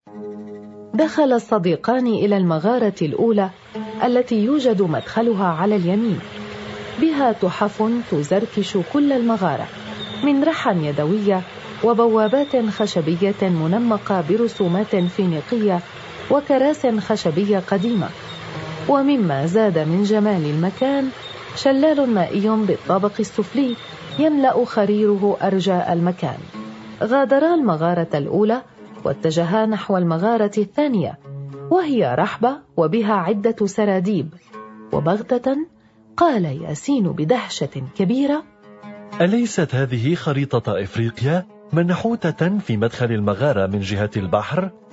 دخل الصديقان إلى المغارة الأولى التي يوجد مدخلها على اليمين، بها تحف تزركش كل المغارة من رحى يدوية وبوابات خشبية منمقة برسومات فينيقية وكراس خشبية قديمة. ومما زاد من جمال المكان شلال مائي بالطابق السفلي يملأ خريره أرجاء المكان. غادرا المغارة الأولى واتجها نحو المغارة الثانية، وهي رحبة وبها عدة سراديب. وبغتة قال ياسين بدهشة كبيرة: أليست هذه خريطة إفريقيا منحوتة في مدخل المغارة من جهة البحر؟